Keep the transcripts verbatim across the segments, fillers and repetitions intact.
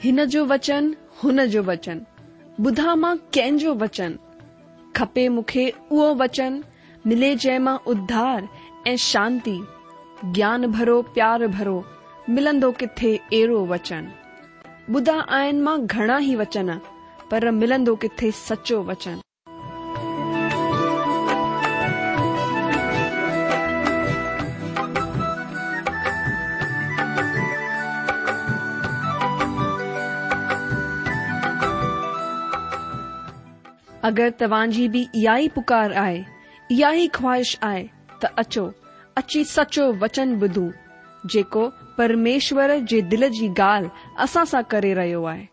हिन जो वचन हुन जो वचन, ॿुधा मां कंहिंजो वचन, खपे मूंखे उहो वचन, मिले जंहिं मां उद्धार ऐं शांती, ज्ञान भरो प्यार भरो, मिलंदो किथे अहिड़ो वचन। ॿुधा आहिनि मां घणा ई वचन, पर मिलंदो किथे सचो वचन। अगरि तव्हांजी बि इहा ई पुकार आहे, इहा ई ख्वाहिश आहे, त अचो, अची सचो वचन ॿुधूं, जेको परमेश्वर जे दिल जी ॻाल्हि असां सां करे रहियो आहे।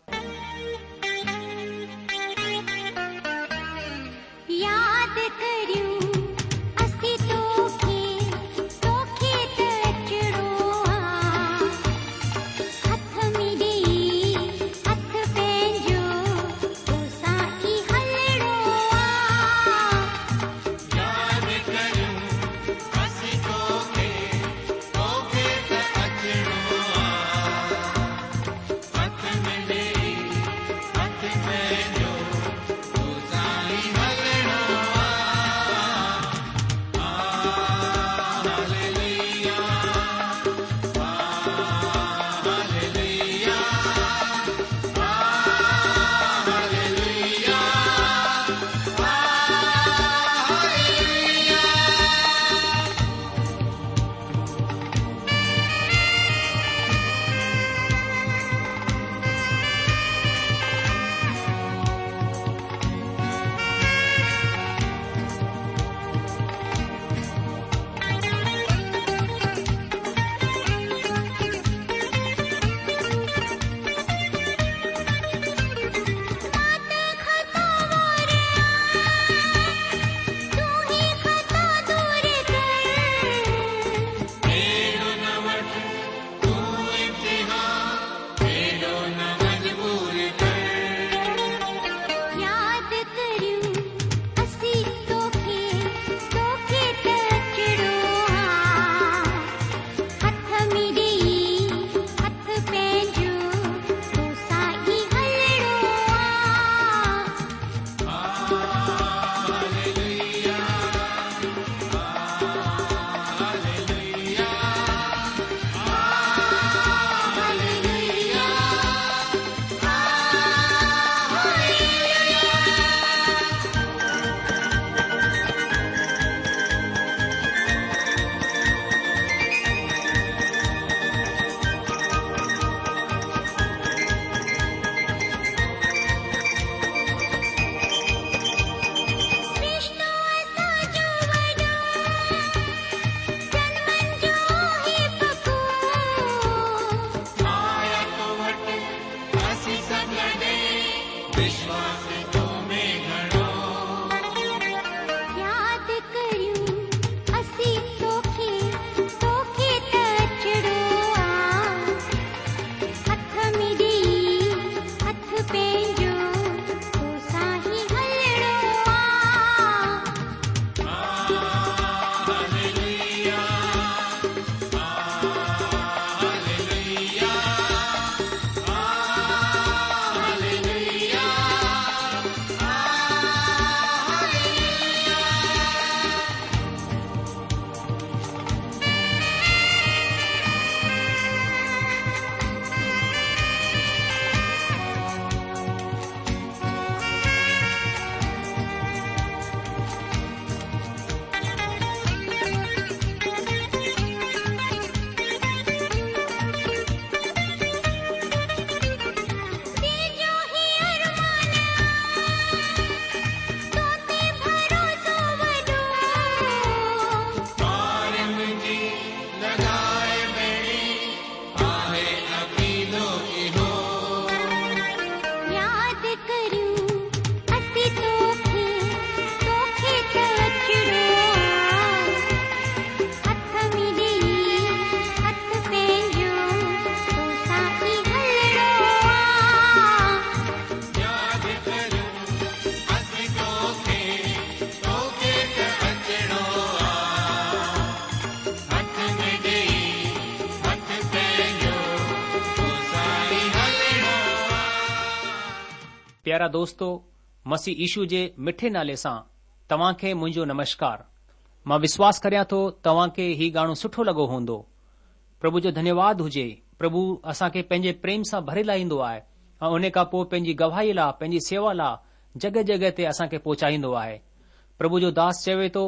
प्यारा दोस्तो, मसीह यीशु जे मिठे नाले सां तव्हां खे मुंहिंजो नमस्कार। मां विश्वास करियां थो तव्हां खे ही गानो सुठो लॻो हूंदो। प्रभु जो धन्यवाद हुजे। प्रभु असां खे पंहिंजे प्रेम सां भरे लाहींदो आहे ऐं उन खां पोइ पंहिंजी गवाही लाइ, पंहिंजी सेवा लाइ जॻह जॻह ते असां खे पहुचाईंदो आहे। प्रभु जो दास चवे थो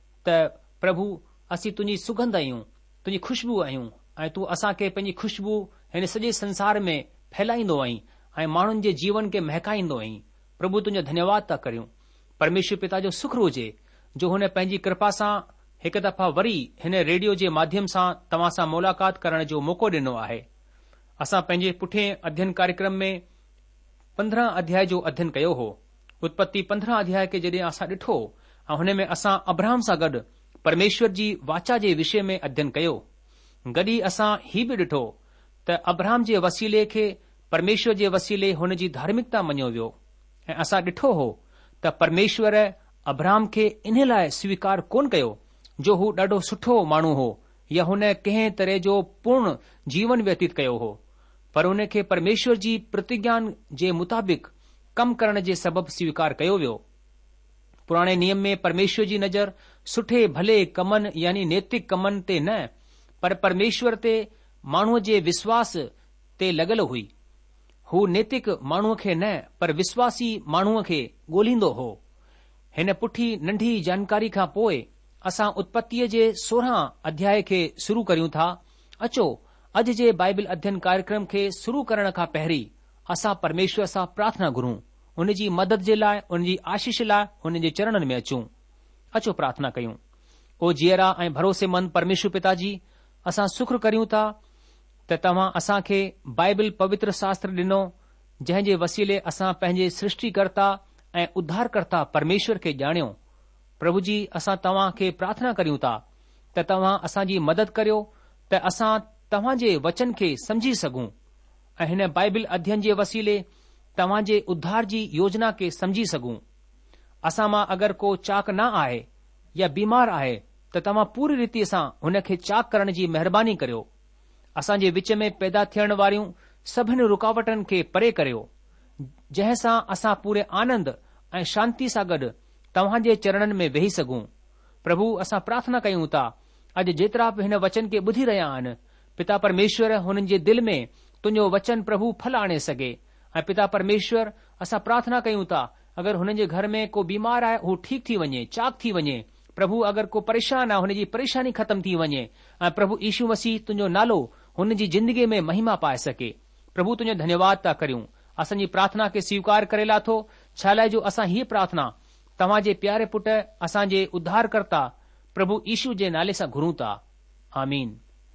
त प्रभु असीं तुंहिंजी सुगंध आहियूं, तुंहिंजी खुशबू आहियूं ऐं तूं असां खे पंहिंजी खुशबू हिन सॼे संसार में फैलाईंदो आहीं ऐं माण्हुनि जे जीवन खे महकाईंदो आहीं। प्रभु तुंहिंजो धन्यवाद था करियूं। परमेश्वर पिता जो शुक्र हुजे जो हुन पंहिंजी कृपा सां हिकु दफ़ा वरी हिन रेडियो जे माध्यम सां तव्हां सां मुलाक़ात करण जो मौक़ो ॾिनो आहे। असां पंहिंजे पुठिएं अध्ययन कार्यक्रम में पंद्रहं अध्याय जो अध्ययन कयो हो। उत्पत्ति पंद्रहं अध्याय खे जॾहिं असां ॾिठो ऐं हुन में असां अब्राहम सां गॾु परमेश्वर जी वाचा जे विषय में अध्ययन कयो। गॾी असां ही बि ॾिठो त अब्राहम जे वसीले खे परमेश्वर जे वसीले हुन जी धार्मिकता मञियो वियो ऐं असां ॾिठो हो त परमेश्वर अब्राहम खे इन लाइ स्वीकार कोन कयो जो हू ॾाढो सुठो माण्हू हो या हुन कंहिं तरह जो पूर्ण जीवन व्यतीत कयो हो, पर हुन खे परमेश्वर जी प्रतिज्ञा जे मुताबिक़ कम करण जे सबबि स्वीकार कयो वियो। पुराणे नियम में परमेश्वर जी नज़र सुठे भले कमनि यानी नैतिक कमनि ते न, पर परमेश्वर ते माण्हूअ जे विश्वास ते लॻल हुई। हू नैतिक माण्हूअ खे न, पर विश्वासी माण्हूअ खे ॻोल्हींदो हो। हिन पुठी नंढी जानकारी खां पोइ असां उत्पत्तीअ जे सोरहं अध्याय खे शुरू करियूं था। अचो अॼु जे बाइबल अध्ययन कार्यक्रम खे शुरू करण खां पहिरीं असां परमेश्वर सां प्रार्थना घुरूं, उन जी मदद जे लाइ, उन जी आशीष लाइ उन जे चरणनि में अचूं। अचो प्रार्थना कयूं। ओ जीअरा ऐं भरोसेमंद परमेश्वर पिता जी, असां शुक्र करियूं था त तव्हां असां खे बाइबल पवित्र शास्त्र ॾिनो, जंहिं जे वसीले असां पंहिंजे सृष्टिकर्ता ऐं उद्धारकर्ता परमेश्वर खे ॼाणियो। प्रभु जी, असां तव्हां खे प्रार्थना करियूं था त तव्हां असांजी मदद करियो त असां तव्हां जे वचन खे समझी सघूं ऐं हिन बाइबल अध्ययन जे वसीले तव्हां जे उद्धार जी योजना खे समझी सघूं। असां मां अगरि को चाक न आहे या बीमार आहे त तव्हां पूरी रीति सां हुन खे चाक करण जी महिरबानी करियो। असां जे विच में पैदा थियण वारियूं सभिनी रुकावटनि खे परे करियो, जंहिं सां असां पूरे आनंद ऐं शांती सां गॾु तव्हां जे चरणनि में वेही सघूं। प्रभु, असां प्रार्थना कयूं था अॼु जेतिरा बि हिन वचन खे ॿुधी रहिया आहिनि, पिता परमेश्वर हुननि जे दिल में तुंहिंजो वचन प्रभु फल आणे सघे। ऐं पिता परमेश्वर, असां प्रार्थना कयूं था अगरि हुननि जे घर में को बीमार आहे हू ठीकु थी वञे, चाक थी वञे। प्रभु, अगरि को परेशान आहे हुनजी परेशानी ख़तम थी वञे ऐं प्रभु यीशु मसीह तुंहिंजो नालो हुन जी जिंदगीअ में महिमा पाए सघे। प्रभु, तुंहिंजो धन्यवाद था करियूं। असांजी प्रार्थना खे स्वीकार करे लाथो, छा लाइ जो असां हीअ प्रार्थना तव्हां जे प्यारे पुट असांजे उद्धारकर्ता प्रभु यीशु जे नाले सां घुरूं था। आमीन।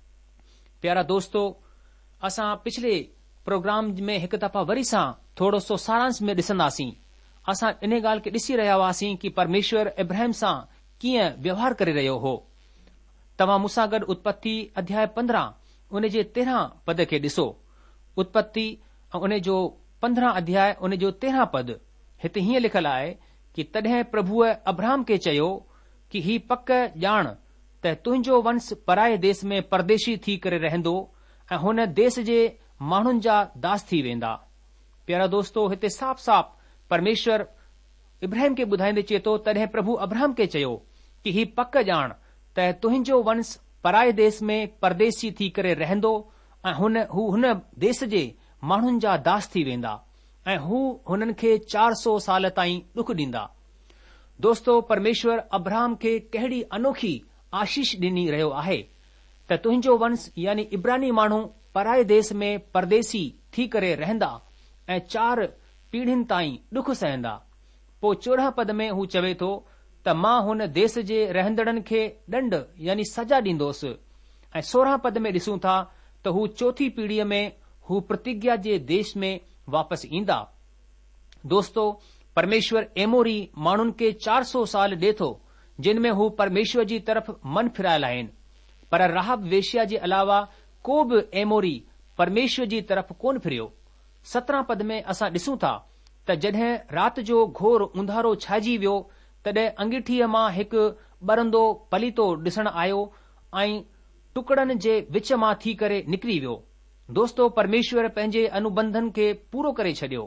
प्यारा दोस्तो, असां पिछले प्रोग्राम में हिकु दफ़ा वरी सां थोरो सो सारांश में ॾिसंदासीं। असां इन ॻाल्हि खे ॾिसी रहिया हुआसीं कि परमेश्वर इब्राहिम सां कीअं व्यवहार करे रहियो हो। तव्हां मूंसां गॾु उत्पत्ति अध्याय पंद्रहं उन जे तेरहं पद खे ॾिसो। उत्पत्ति उन जो पंद्रहं अध्याय उन जो तेरहं पद हिते हीअं लिखियलु आहे कि तॾहिं प्रभुअ अब्राहम खे चयो कि ही पक ॼाण त तुंहिंजो वंश पराए देश में परदेशी थी करे रहंदो ऐं हुन देश जे माण्हुनि जा दास थी वेंदा। प्यारा दोस्तो, हिते साफ़ साफ़ परमेश्वर इब्राहिम खे ॿुधाईंदे चए थो, तॾहिं प्रभु अब्राहम खे चयो कि ही पक ॼाण त तुंहिंजो वंश पराए देश में परदेसी थी करे रहंदो ऐं हुन हू हुन देश जे माण्हुनि जा दास थी वेंदा ऐं हू हुननि खे चार सौ साल ताईं ॾुख ॾींदा। दोस्तो, परमेश्वर अब्राहम खे कहिड़ी अनोखी आशीष ॾिनी रहियो आहे त तुंहिंजो वंश यानी इब्रानी माण्हू पराए देश में परदेसी थी करे रहंदा ऐं चार पीढ़ियुनि ताईं ॾुख सहंदा। पोइ चोॾहं पद में हू चवे थो त मां हुन देश जे रहंदड़नि खे ॾंड यानी सजा ॾींदोसि। ऐं सोरहं पद में ॾिसूं था त हू चौथी पीढ़ीअ में हू प्रतिज्ञा जे देश में वापसि ईंदा। दोस्तो, परमेश्वर एमोरी माण्हुनि खे चार सौ साल ॾे थो जिन में हू परमेश्वर जी तरफ़ मन फिरायल आहिनि, पर राहब वेश्या जे अलावा को बि एमोरी परमेश्वर जी तरफ़ कोन फिरियो। सत्रहं पद में असां ॾिसूं था त जॾहिं राति जो घोर उंधारो छाइजी वियो तॾहिं अंगीठीअ मां हिकु ॿरंदो पलीतो ॾिसण आयो ऐं टुकड़नि जे विच मां थी करे निकिरी वियो। दोस्तो, परमेश्वर पंहिंजे अनुबंधन खे पूरो करे छडि॒यो।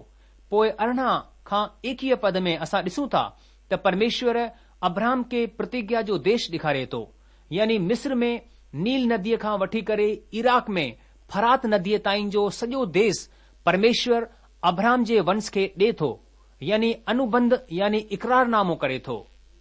पोइ अरिड़हं खां एकवीह पद में असां ॾिसूं था त परमेश्वर अब्राहम खे प्रतिज्ञा जो देश ॾेखारे थो, यानी मिस्र में नील नदीअ खां वठी करे इराक में फरात नदीअ ताईं जो सॼो देश परमेश्वर अब्राहम जे वंश खे ॾे थो, यानी अनुबंध यानी इकरारनामो करे थो।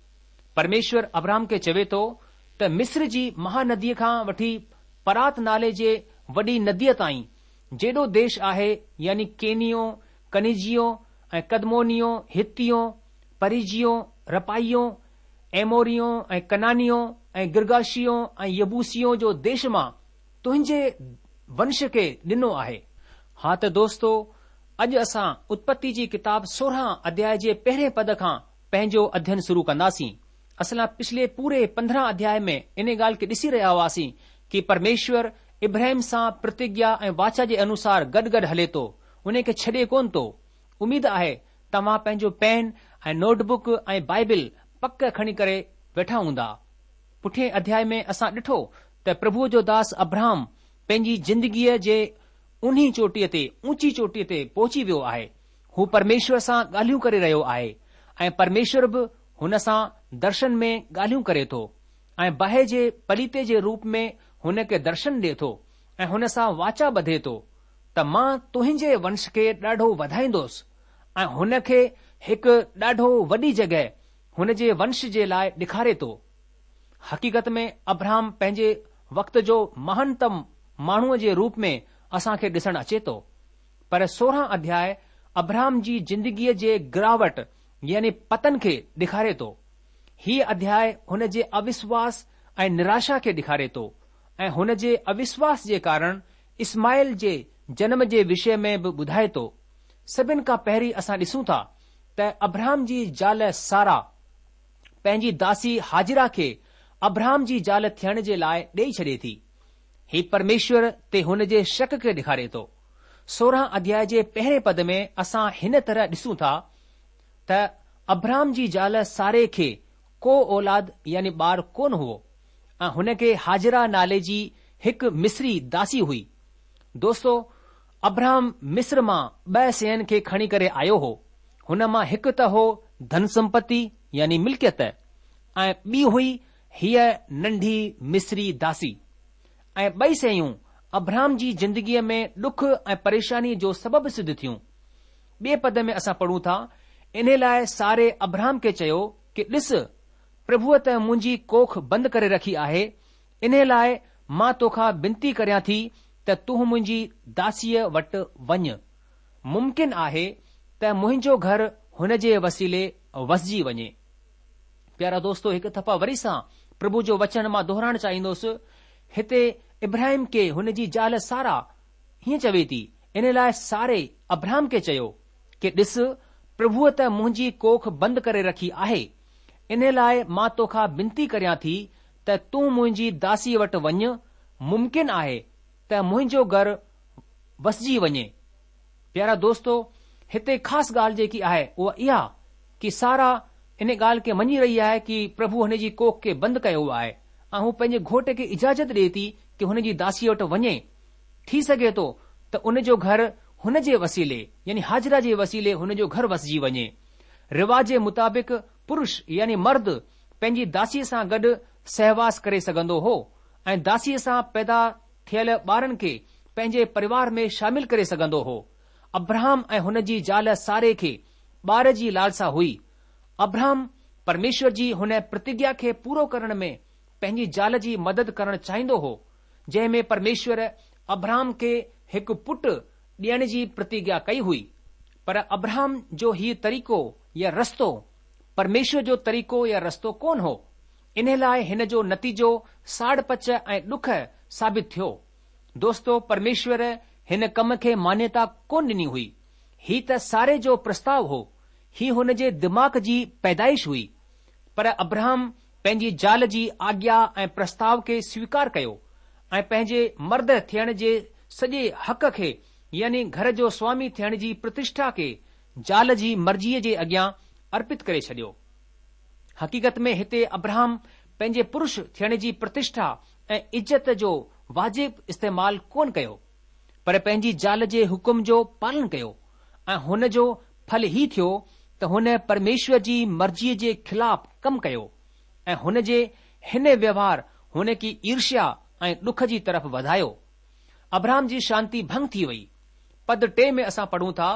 परमेश्वर अब्राहम खे चवे थो त मिस्र जी महानदीअ खां वठी परात नाले जे वॾी नदीअ ताईं जेॾो देश आहे, यानी केनियो, कनिजियो ऐं कदमोनियो, हितियो, परिजियो, रपाइयो, एमोरियो ऐं कनानियो ऐं गिरगाशियो ऐं यबूसियो जो देश मां तुंहिंजे वंश खे ॾिनो आहे। हा त दोस्तो, अॼु असां उत्पत्ति जी किताब सोरहं अध्याय जे पहिरें पद खां पंहिंजो अध्ययन शुरू कंदासीं। असां पिछले पूरे पंद्रहं अध्याय में इन ॻाल्हि खे ॾिसी रहिया हुआसीं कि परमेश्वर इब्राहिम सां प्रतिज्ञा ऐं वाचा जे अनुसार गॾु गॾु हले थो, उन खे छॾे कोन थो। उमीद आहे तव्हां पंहिंजो पेन ऐं नोटबुक ऐं बाइबिल पक खणी करे वेठा हूंदा। पुठिएं अध्याय में असां ॾिठो त प्रभुअ जो दास अब्राहम पंहिंजी जिंदगीअ जे उन्ही चोटीअ ते ऊंची चोटीअ ते पहुची वियो आहे। हू परमेश्वर सां ॻाल्हियूं करे रहियो आहे ऐं परमेश्वर बि हुन सां दर्शन में ॻाल्हियूं करे थो ऐं बाहि जे पलीते जे रूप में हुन खे दर्शन ॾे थो ऐं हुन सां वाचा ॿधे थो त मां तुंहिंजे वंश खे ॾाढो वधाईंदुसि ऐं हुन खे हिकु ॾाढो वॾी जॻहि हुन जे वंश जे लाइ ॾेखारे थो। हक़ीक़त में अब्राहम पंहिंजे वक़्त जो महानतम माण्हूअ जे रूप में असां खे ॾिसणु अचे थो, पर सोरहं अध्याय अब्राहम जी जिंदगीअ जे गिरावट यानी पतन खे ॾेखारे थो। हीउ अध्याय हुन जे अविश्वास ऐं निराशा खे ॾेखारे थो ऐं हुन जे अविश्वास जे कारण इस्माइल जे जन्म जे विषय में बि ॿुधाए थो। सभिनि खां पहिरीं असां ॾिसूं था त अब्राहम जी ज़ाल सारा पंहिंजी दासी हाजिरा खे अब्राहम जी ज़ाल थियण जे लाइ ॾेई छॾे थी। ही परमेश्वर ते हुन जे शक खे ॾेखारे थो। सोरहं अध्याय जे पहिरें पद में असां हिन तरह ॾिसूं था त अब्राहम जी ज़ाल सारे खे को औलाद यानी ॿार कोन हुओ ऐं हुन खे हाजिरा नाले जी हिकु मिस्री दासी हुई। दोस्तो, अब्राहम मिस्र मां ॿ शयुनि खे खणी करे आयो हो। हुन मां हिकु त हो धन संपत्ति यानी मिल्कियत ऐं ॿी हुई हीअ नंढी मिस्री दासी। ऐं ॿई शयूं अब्राहम जी जिंदगीअ में ॾुख ऐं परेशानी जो सबबु सिद्ध थियूं। ॿिए पद में असां पढ़ूं था, इन लाइ सारे अब्राहम खे चयो कि ॾिस, प्रभुअ त मुंहिंजी कोख बंदि करे रखी आहे, इन लाइ मां तोखां बिनती करियां थी त तूं मुंहिंजी दासीअ वटि वञ। मुमकिन आहे त मुंहिंजो घर हुन जे वसीले वसजी वञे। प्यारा दोस्तो, हिकु दफ़ा वरी सां प्रभु जो वचन मां दोहराइण चाहींदुसि। हिते इब्राहिम खे हुन जी ज़ाल सारा हीअं चवे थी, इन लाइ सारे अब्राहम खे चयो कि ॾिस, प्रभुअ त मुंहिंजी कोख बंदि करे रखी आहे, इन लाइ मां तोखां बिनती करियां थी त तूं मुंहिंजी दासीअ वटि वञ। मुमकिन आहे त मुंहिंजो घर वसजी वञे। प्यारा दोस्तो, हिते ख़ासि ॻाल्हि जेकी आहे उहा इहा कि सारा इन ॻाल्हि खे मञी रही आहे कि प्रभु हुन जी कोख खे बंदि कयो आहे ऐं हू पंहिंजे घोट खे इजाज़त ॾिए थी कि हुन जी दासीअ वटि वञे। थी सघे थो त उन जो घर हुन जे वसीले यानी हाजिरा जे वसीले हुन जो घर वसजी वञे। रिवाज जे मुताबिक़ पुरुष यानी मर्द पंहिंजी दासीअ सां गॾु सहवास करे सघंदो हो ऐं दासीअ सां पैदा थियल ॿारनि खे पंहिंजे परिवार में शामिल करे सघंदो हो। अब्राहम ऐं हुन जी ज़ाल सारे खे ॿार जी लालसा हुई। अब्राहम परमेश्वर जी हुन प्रतिज्ञा खे पूरो करण में पंहिंजी ज़ाल जी मदद करणु चाहींदो हो, जंहिं में परमेश्वर अब्राहम खे हिकु पुटु ॾियण जी प्रतिज्ञा कई हुई। पर अब्राहम जो हीउ तरीक़ो या रस्तो परमेश्वर जो तरीक़ो या रस्तो कोन हो। इन लाइ हिन जो नतीजो साड़ पच ऐं ॾुख साबित थियो। दोस्तो, परमेश्वर हिन कम खे मान्यता कोन ॾिनी हुई। ही त सारे जो प्रस्ताव हो, ही हुन जे दिमाग़ जी पैदाइश हुई। पर अब्राहम पंहिंजी ज़ाल जी आज्ञा ऐं प्रस्ताव खे स्वीकार कयो ऐं पंहिंजे मर्द थियण जे सॼे हक़ खे यानी घर जो स्वामी थियण जी प्रतिष्ठा खे ज़ाल जी मर्ज़ीअ जे अॻियां अर्पित करे छॾियो। हक़ीक़त में हिते अब्राहम पंहिंजे पुरुष थियण जी प्रतिष्ठा ऐं इज़त जो वाजिब इस्तेमालु कोन कयो, पर पंहिंजी ज़ाल जे हुकुम जो पालन कयो ऐं हुन जो फल ही थियो त हुन परमेश्वर जी मर्ज़ीअ जे ख़िलाफ़ कमु कयो ऐं हुन जे हिन व्यवहार हुन की ईर्ष्या ऐं ॾुख जी तरफ़ वधायो। अब्राहम जी शांती भंग थी वई। पद टे में असां पढ़ूं था,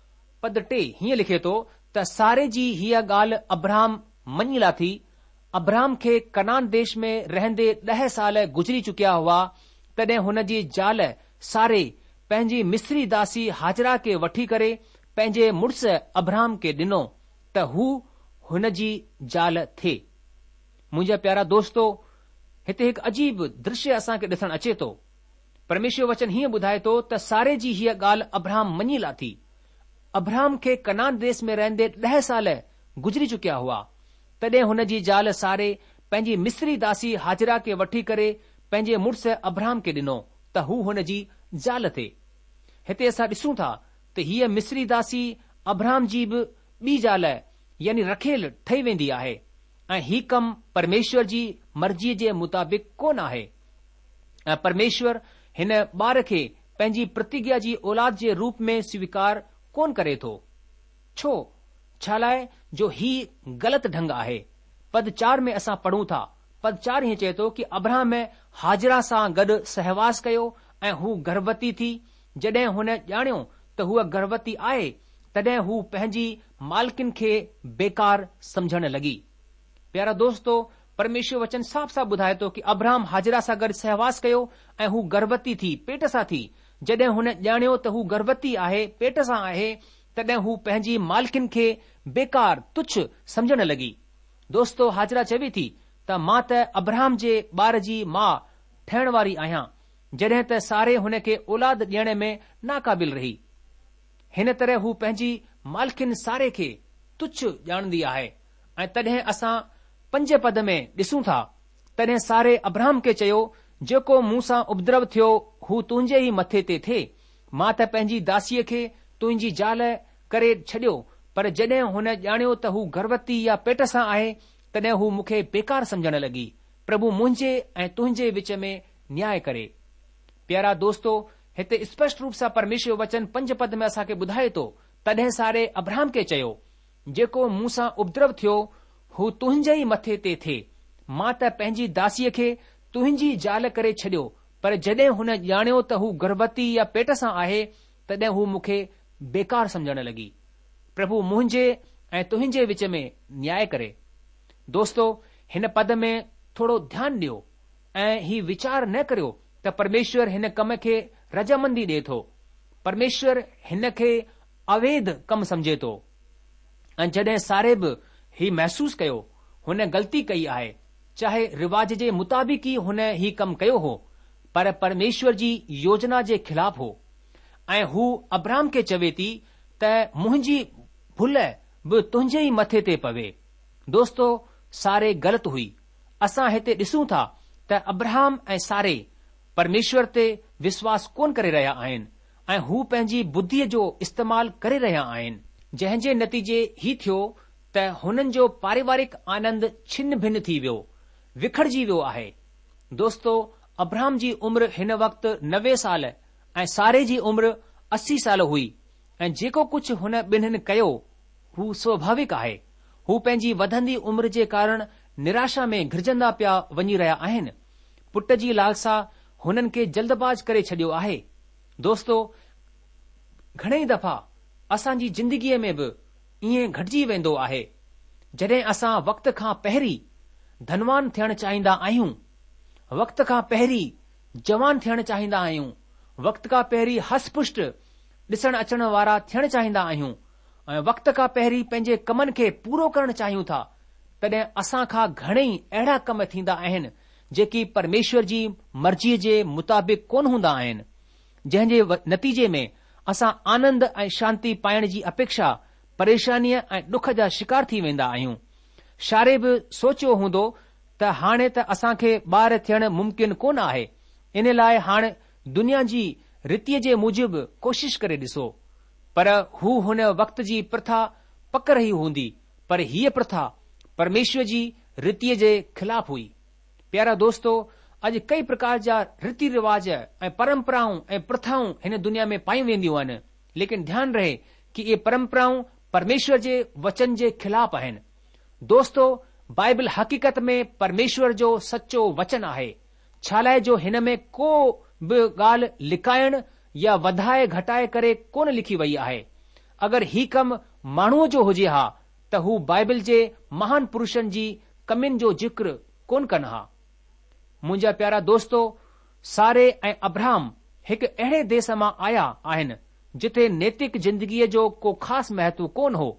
पद टे हीअं लिखे थो त सारे जी हीअ ॻाल्हि अब्राहम मञी लाथी। अब्राहम खे कनान देश में रहंदे ॾह साल गुज़री चुकिया हुआ। तॾहिं हुन जी ज़ाल सारे पंहिंजी मिस्री दासी हाजरा खे वठी करे पंहिंजे मुड़ुस अब्राहम खे ॾिनो त हू हुन जी ज़ाल थिए। मुंहिंजा प्यारा दोस्तो, हिते हिकु अजीब दृश्य असांखे ॾिसण अचे थो। परमेश्वर वचन हीअं ॿुधाए थो त सारे जी हीअ ॻाल्हि अब्राहम मञी लाथी। अब्राहम खे कनान देश में रहंदे ॾह साल गुज़री चुकिया हुआ। तॾहिं हुन जी ज़ाल सारे पंहिंजी मिस्री दासी हाजरा खे वठी करे पंहिंजे मुड़ुस अब्राहम खे ॾिनो त हू हुन जी ज़ाल थिए। हिते असां ॾिसूं था त हीअ मिस्री दासी अब्राहम जी बि ॿी ज़ाल यानी रखेल ठही वेंदी आहे ऐं ही कमु परमेश्वर जी मर्ज़ीअ जे मुताबिक़ कोन आहे ऐं परमेश्वर हिन ॿार खे पंहिंजी प्रतिज्ञा जी औलाद जे रूप में स्वीकार कोन करे थो। छो छा लाइ जो ही ग़लति ढंग आहे। पद चार में असां पढ़ूं था, पद चार हीअं चए थो कि अब्राहम हाजरा सां गॾु सहवास कयो ऐं हू गर्भवती थी। जॾहिं हुन ॼाणियो त हूअ गर्भवती आहे तॾहिं हू पंहिंजी मालकिन खे बेकार समझण लॻी। प्यारा दोस्तो, परमेश्वर वचन साफ़ साफ़ ॿुधाए थो कि अब्राहम हाजरा सां गॾु सहवास कयो ऐं हू गर्भवती थी, पेट सां थी। जॾहिं हुन ॼाणियो त हू गर्भवती आहे, पेट सां आहे, तॾहिं हू पंहिंजी मालकिन खे बेकार तुच्छ समझण लॻी। दोस्तो, हाजरा चवे थी त मां त अब्राहम जे ॿार जी माउ ठहिण वारी आहियां, जॾहिं त सारे हुन खे औलाद ॾियण में नाक़ाबिल रही। हिन तरह हू पंहिंजी मालकिन सारे खे तुच्छ ॼाणंदी आहे। ऐं तॾहिं असां पंज पद में ॾिसूं था, तॾहिं सारे अब्राहम खे चयो, जेको मूं सां उपद्रव थियो हू तुंहिंजे ई मथे ते थिए। मां त पंहिंजी दासीअ खे तुंहिंजी ज़ाल करे छॾियो, पर जॾहिं हुन ॼाणियो त हू गर्भवती या पेट सां आहे तॾहिं हू मूंखे बेकार समझण लॻी। प्रभु मुंहिंजे ऐं तुंहिंजे विच में न्याय करे। प्यारा दोस्तो, हिते स्पष्ट रूप सां परमेश्वर वचन पंज पद में असांखे ॿुधाए थो, तॾहिं सारे अब्राहम खे चयो, जेको मूं सां उपद्रव थियो हू तुंहिंजे ई मथे ते थिए। मां त पंहिंजी दासीअ खे तुंहिंजी ज़ाल करे छॾियो, पर जॾहिं हुन ॼाणियो त हू गर्भवती या पेट सां आहे तॾहिं हू मूंखे बेकार समझण लॻी। प्रभु मुंहिंजे ऐं तुंहिंजे विच में न्याय करे। दोस्तो, हिन पद में थोरो ध्यानु ॾियो ऐं ही वीचार न करियो त परमेश्वर हिन कम खे रजामंदी ॾिए थो। परमेश्वर हिन खे अवैध कमु समझे थो ऐं जॾहिं सारे बि ही महसूस कयो हुन ग़लती कई आहे, चाहे रिवाज जे मुताबिक़ ई हुन ही कमु कयो हो, पर परमेश्वर जी योजना जे ख़िलाफ़ हो ऐं हू अब्राहम खे चवे थी त मुंहिंजी भुल बि तुंहिंजे ई मथे ते पवे। दोस्तो, सारे ग़लति हुई। असां हिते ॾिसूं था त अब्राहम ऐं सारे परमेश्वर ते विश्वास कोन करे रहिया आहिनि ऐं हू पंहिंजी बुद्धीअ जो इस्तेमालु करे रहिया आहिनि, जंहिं जे नतीजे ही थियो त हुननि जो पारिवारिक आनंद छिन्न भिन्न थी वियो, विखड़जी वियो आहे। दोस्तो, अब्राहम जी उमिरि हिन वक़्तु नवे साल ऐं सारे जी उमिरि असी साल हुई ऐं जेको कुझु हुन ॿिन्हिनि कयो हू स्वाभाविक आहे। हू पंहिंजी वधंदी उमिरि जे कारण निराशा में घिरजंदा पिया वञी रहिया आहिनि। पुट जी लालसा हुननि खे जल्दबाज करे छॾियो आहे। दोस्तो, घणेई दफ़ा असांजी जिंदगीअ में बि ईअं घटिजी वेंदो आहे। जॾहिं असां वक़्त खां पहिरीं धनवान थियण चाहींदा आहियूं, वक़्त खां पहिरीं जवान थियण चाहींदा आहियूं, वक़्त खां पहिरीं हसपुष्ट ॾिसण अचण वारा थियण चाहींदा आहियूं ऐं वक़्त खां पहिरीं पंहिंजे कमनि खे पूरो करण चाहियूं था, तॾहिं असां खां घणेई अहिड़ा कम थींदा आहिनि जेकी परमेश्वर जी मर्ज़ीअ जे मुताबिक़ कोन हूंदा आहिनि, जंहिं जे नतीजे में असां आनंद ऐं शांती पाइण जी अपेक्षा परेशानीअ ऐं ॾुख जा शिकार थी वेंदा आहियूं। शारे बि सोचियो हूंदो त हाणे त असांखे ॿार थियण मुमकिन कोन आहे, इन लाइ हाणे दुनिया जी रीतीअ जे मूजिबि कोशिश करे ॾिसो। पर हू हुन वक़्त जी प्रथा पक रही हूंदी, पर हीअ प्रथा परमेश्वर जी रीतीअ जे ख़िलाफ़ हुई। प्यारा दोस्तो, अॼु कई प्रकार जा रीति रिवाज ऐं परंपराऊं ऐं प्रथाऊं हिन दुनिया में पाई वेंदियूं आहिनि, लेकिन ध्यानु रहे कि इहे परंपराऊं परमेश्वर जे वचन जे खिलाफ़ आहिनि। दोस्तो, बाइबल हक़ीक़त में परमेश्वर जो सचो वचन आहे। छा लाइ जो हिन में को बि ॻाल्हि लिकाइण या वधाए घटाए करे कोन लिखी वई आहे। अगरि ही कमु माण्हूअ जो हुजे हा त हू बाइबल जे महान पुरुषनि जी कमियुनि जो जिक्र कोन कनि हा। मुंहिंजा प्यारा दोस्तो, सारे ऐं अब्राहम हिकु अहिड़े देश मां आया आहिनि जिथे नैतिक जिंदगीअ जो को ख़ासि महत्व कोन हो।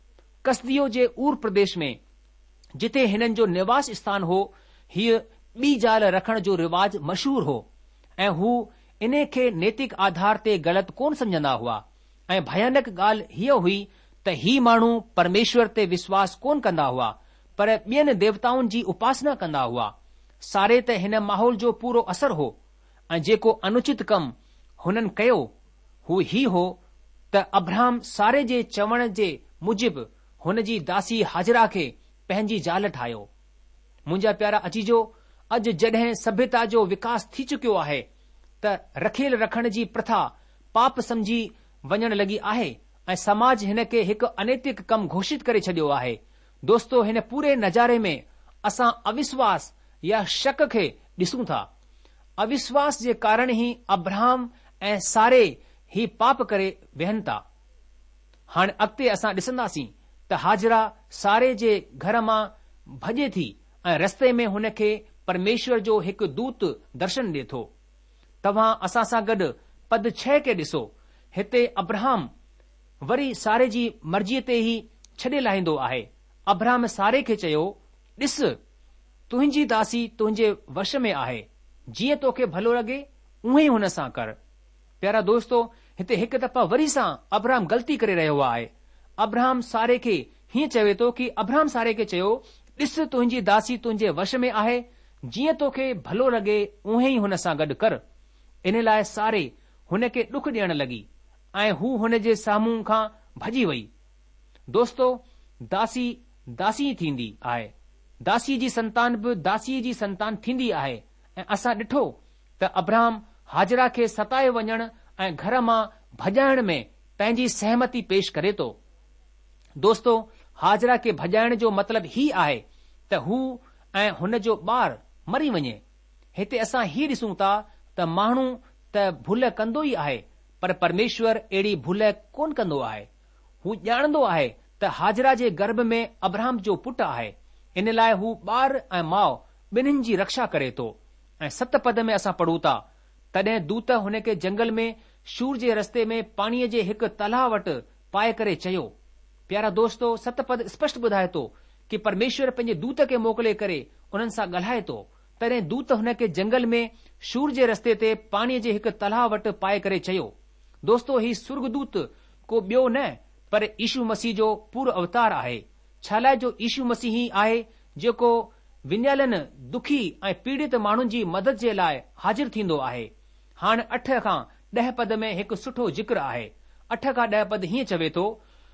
कसदियो जे ऊर प्रदेश में जिथे हिननि जो निवास स्थान हो, हीअ ॿी ज़ाल रखण जो रिवाज मशहूर हो ऐं हू इन खे नैतिक आधार ते ग़लति कोन समझंदा हुआ। ऐं भयानक ॻाल्हि हीअ हुई त ही माण्हू परमेश्वर ते विश्वास कोन कंदा हुआ, पर ॿियनि देवताउनि जी उपासना कंदा हुआ। सारे त हिन माहौल जो पूरो असर हो ऐं जेको अनुचित कमु हुननि कयो हू ही हो त अब्राहम सारे जे चवण जे मुजिबि हुन जी दासी हाजरा खे पंहिंजी ज़ाल ठाहियो। मुंहिंजा प्यारा अजीजो, अॼु जॾहिं सभ्यता जो विकास थी चुकियो आहे त रखेल रखण जी प्रथा पाप समझी वञण लॻी आहे ऐं समाज हिन खे हिकु अनैतिक कमु घोषित करे छडि॒यो आहे। दोस्तो, हिन पूरे नज़ारे में असां अविश्वास या शक खे ॾिसूं था। अविश्वास जे कारण ई अब्राहम ऐं सारे ही पाप करे वेहनि था। हाणे अॻिते असां ॾिसंदासीं त हाजरा सारे जे घर मां भॼे थी ऐं रस्ते में हुन खे परमेश्वर जो हिकु दूत दर्शन ॾिए थो। तव्हां असां सां गॾु पद छह खे ॾिसो। हिते अब्राहम वरी सारे जी मर्ज़ीअ ते ई छॾे लाहींदो आहे। अब्राहम सारे खे चयो, ॾिस, तुंहिंजी दासी तुंहिंजे वश में आहे, जीअं तोखे भलो लॻे उहे ई हुन सां कर। प्यारा दोस्तो, हिते हिकु दफ़ा वरी सां अब्राहम ग़लती करे रहियो आहे। अब्राहम सारे खे हीअं चवे थो कि अब्राहम सारे खे चयो, ॾिस, तुंहिंजी दासी तुंहिंजे वश में आहे, जीअं तोखे भलो लॻे उहे ई हुन सां गॾु कर। इन लाइ सारे हुन खे ॾुख ॾियण लॻी ऐं हू हुन जे साम्हूं खां भॼी वई। दोस्तो, दासी दासी थींदी आहे, दासी जी संतान बि दासीअ जी संतान थींदी आहे। ऐं असां ॾिठो त अब्राहम हाजरा खे सताए वञण ऐं घर मां भॼाइण में पंहिंजी सहमति पेश करे थो। दोस्तो, हाजरा खे भॼाइण जो मतिलबु ही आहे त हू ऐं हुन जो ॿारु मरी वञे। हिते असां ही ॾिसूं था त माण्हू त भुल कंदो ई आहे, पर परमेश्वर अहिड़ी भुल कोन कंदो आहे। हू ॼाणंदो आहे त हाजरा जे गर्भ में अब्राहम जो पुटु आहे, इन लाइ हू ॿार ऐं माउ ॿिन्हिनि जी रक्षा करे थो। ऐं सत पद में असां पढ़ूं था, तॾहिं दूत हुन खे जंगल में शूर जे रस्ते में पाणीअ जे हिकु तलाउ वटि पाए करे चयो। प्यारा दोस्तो, सत पद स्पष्ट ॿुधाए थो कि परमेश्वर पंहिंजे दूत खे मोकिले करे उन्हनि सां ॻाल्हाए थो। तॾहिं दूत हुन खे जंगल में शूर जे रस्ते ते पाणीअ जे हिकु तलाउ वटि पाए करे चयो। दोस्तो, ही सुर्गदूत को ॿियो न पर यीशु मसीह जो पूरो अवतार आहे। छा लाइ जो यीशु मसीह ई आहे जेको विञायलनि, दुखी ऐं पीड़ित माण्हुनि जी मदद जे लाइ हाज़िर थींदो आहे। हाणे अठ खां ॾह पद में हिकु सुठो जिक्र आहे। अठ खां ॾह पद हीअं चवे थो,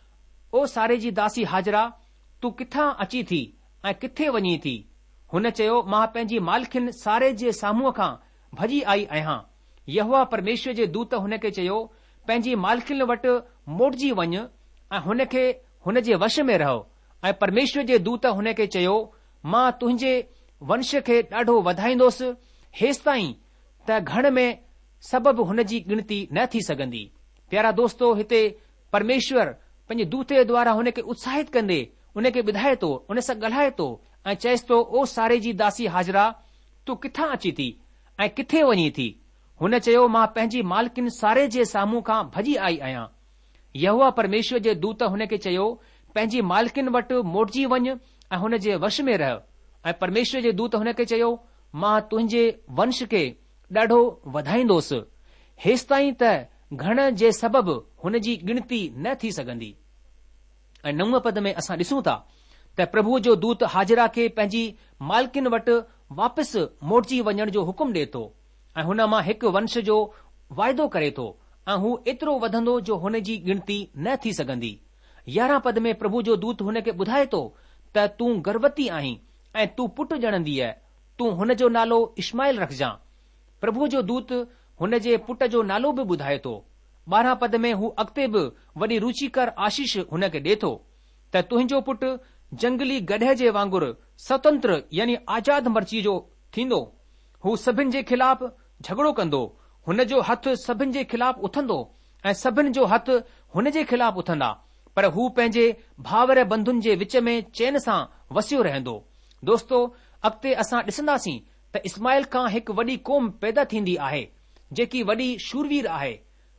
ओ सारे जी दासी हाजरा, तूं किथां अची थी ऐं किथे वञी थी? हुन चयो, मां पंहिंजी मालकिन सारे जे साम्हूं खां भॼी आई आहियां। यहोवा परमेश्वर जे दूत हुन खे चयो, पंहिंजी मालकिन वटि मोटिजी वञ ऐं हुन खे हुन जे वश में रहो। ऐं परमेश्वर जे दूत हुन खे चयो, मां तुंहिंजे वंश खे ॾाढो वधाईंदुसि, हेसि ताईं त घण में सबबु हुन जी गिणती न थी सघंदी। प्यारा दोस्तो, हिते परमेश्वर पंहिंजे दूते द्वारा हुन खे उत्साहित कंदे उन खे ॿुधाए थो, उन सां ॻाल्हाए थो ऐं चएसि थो, ओ सारे जी दासी हाजरा, तूं किथां अची थी ऐं किथे वञी थी? हुन चयो, मां पंहिंजी मालकिन सारे जे साम्हूं खां भॼी आई आहियां। यहोवा परमेश्वर जे दूत हुन खे चयो, पंहिंजी मालकिन वटि मोटिजी वञ ऐं हुन जे वश में रह। ऐं परमेश्वर जे दूत हुन खे चयो, मां तुंहिंजे वंश खे ॾाढो वधाईंदुसि, हेसि ताईं त घण जे सबबु हुन जी गिणती न थी सघंदी। ऐं नव पद में असां ॾिसूं था त प्रभु जो दूत हाजरा खे पंहिंजी मालकिन वटि वापसि मोटिजी वञण जो हुकुम ॾिए थो ऐं हुन मां हिकु वंश जो वाइदो करे थो ऐं हू एतिरो वधंदो जो हुन जी गिणती न थी सघंदी। यारहं पद में प्रभु जो दूत हुन खे ॿुधाए थो त तूं गर्भवती आहीं ऐं तूं पुटु ॼणंदीअ, तूं हुन जो नालो इश्माइल रखजांइ। प्रभु जो दूत हुन जे पुट जो नालो बि ॿुधाए थो ॿारहं पद में हू अॻिते बि वॾी रुचिकर आशीष हुन खे ॾिए थो त तुंहिंजो पुटु जंगली गधे जे वांगुरु स्वतंत्र यानी आज़ाद मर्ज़ी जो थींदो। हू सभिनि जे ख़िलाफ़ झगड़ो कंदो, हुन जो हथ सभिनि जे ख़िलाफ़ उथंदो ऐं सभिनि जो हथ हुन जे ख़िलाफ़ उथंदा, पर हू पंहिंजे भावर बंधुनि जे विच में चैन सां वसियो रहंदो। दोस्तो, अॻिते असां ॾिसंदासीं त इस्माइल खां हिकु वॾी क़ौम पैदा थींदी आहे जेकी वॾी शूरवीर आहे।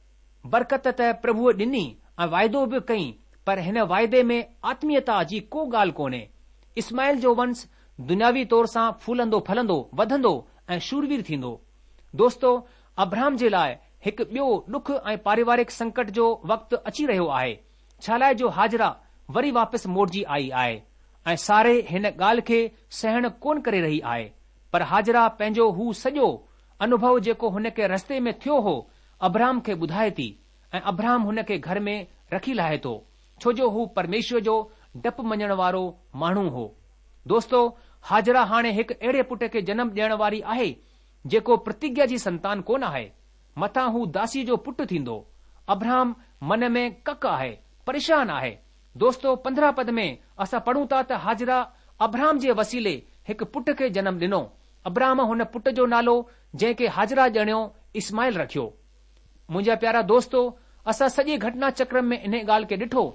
बरकत त प्रभुअ ॾिनी ऐं वाइदो बि कई, पर हिन वाइदे में आत्मीयता जी को ॻाल्हि कोन्हे। इस्माइल जो वंश दुनियावी तौर सां फूलंदो फलंदो वधंदो ऐं शूरवीर थींदो। दोस्तो, अब्राहम जे लाइ हिकु ॿियो ॾुख ऐं पारिवारिक संकट जो वक़्तु अची रहियो आहे। छा लाइ जो हाजरा वरी वापसि मोड़जी आई आहे ऐं सारे हिन ॻाल्हि खे सहन कोन करे रही आहे, पर हाजरा पंहिंजो हू सॼो अनुभव जेको हुन खे रस्ते में थियो हो अब्राहम खे ॿुधाए थी ऐं अब्राहम हुन खे घर में रखी लाहे थो, छो जो हू परमेश्वर जो डपु मञण वारो माण्हू हो। दोस्तो, हाजरा हाणे हिकु अहिड़े पुट खे जनम ॾियण वारी आहे जेको प्रतिज्ञा जी संतान कोन आहे, मथां हू दासी जो पुटु थींदो। अब्राहम मन में कक आहे, परेशान आहे। दोस्तो, पंद्रहं पद में असां पढ़ूं था त हाजरा अब्राहम जे वसीले हिकु पुट खे जनम ॾिनो। अब्राहम हुन पुट जो नालो जंहिंखे हाजरा ॼणियो इस्माइल रखियो। मुंहिंजा प्यारा दोस्तो, असां सॼे घटना चक्र में इन ॻाल्हि खे ॾिठो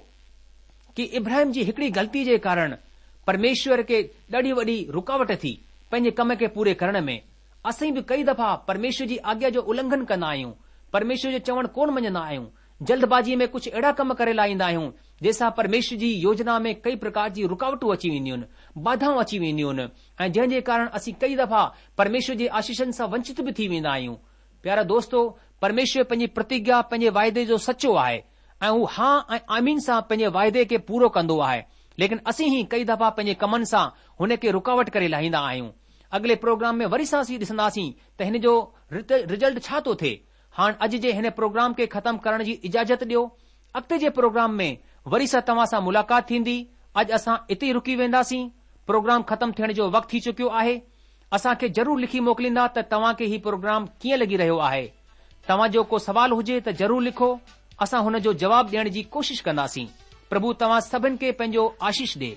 कि इब्राहिम जी हिकड़ी ग़लती जे कारण परमेश्वर खे ॾाढी वॾी रुकावट थी पंहिंजे कम खे पूरे करण में। असीं बि कई दफ़ा परमेश्वर जी आज्ञा जो उल्लंघन कंदा आहियूं, परमेश्वर जो चवण कोन मञंदा आहियूं, जल्दबाज़ी में कुझु अहिड़ा कम करे लाहींदा आहियूं जंहिंसां परमेश्वर जी योजना में कई प्रकार जी रुकावटूं अची वेंदियूं आहिनि, बाधाऊं अची वेंदियूं आहिनि ऐं जंहिं जे कारण असीं कई दफ़ा परमेश्वर जे आशीषनि सां वंचित बि थी वेंदा आहियूं। प्यारा दोस्तो, परमेश्वर पंहिंजी प्रतिज्ञा पंहिंजे वाइदे जो सचो आहे ऐं हू हा ऐं आमीन सां पंहिंजे वाइदे खे पूरो कंदो आहे, लेकिन असीं ही कई दफ़ा पंहिंजे कमनि सां हुन खे रुकावट करे लाहींदा आहियूं। अॻिले प्रोग्राम में वरी सां असीं ॾिसंदासीं त हिन जो रिज़ल्ट छा थो थिए। हाणे अॼु जे हिन प्रोग्राम खे ख़तमु करण जी इजाज़त ॾियो। अॻिते जे प्रोग्राम में वरी सां तव्हां सां मुलाक़ात थींदी। अॼु असां इते ई रुकी वेंदासीं। प्रोग्राम ख़तमु थियण जो वक़्तु थी चुकियो आहे। असांखे ज़रूर लिखी मोकिलींदा त तव्हां खे ही प्रोग्राम कीअं लॻी रहियो आहे। तव्हां जो को सवाल हुजे त ज़रूर लिखो, असां हुन जो जवाब ॾियण जी कोशिश कंदासीं। प्रभु तव्हां सभिनि खे पंहिंजो आशीष ॾे।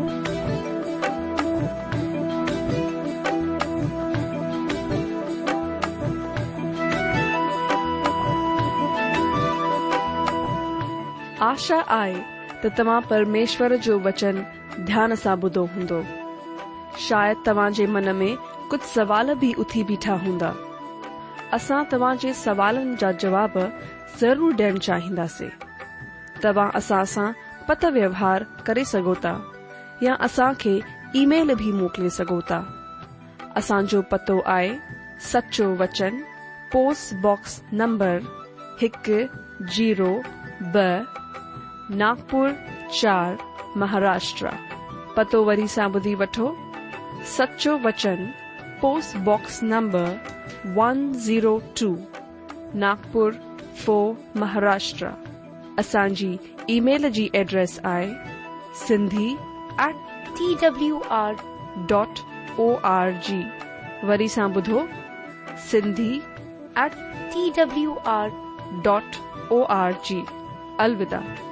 आशा आहे त तव्हां परमेश्वर जो वचन ध्यान सां ॿुधो हूंदो। शायदि तव्हां जे मन में कुझु सवाल बि उथी बीठा हूंदा। असां तव्हां जे सवालनि जा जवाब ज़रूर ॾियणु चाहींदासीं। तव्हां असां सां पत व्यवहार करे सघो था या असां खे ईमेल भी मोकिले सघो था। असांजो पतो आहे सचो वचन, पोस्ट बॉक्स नंबर हिकु जीरो ब नागपुर चार, महाराष्ट्र। पतो वरी सां ॿुधी वठो। सचो वचन, post box number one zero two, Nagpur four, Maharashtra. असांजी ईमेल जी एड्रेस आहे Sindhi at T W R dot O R G. वरी सां ॿुधो, Sindhi at T W R dot O R G. अलविदा।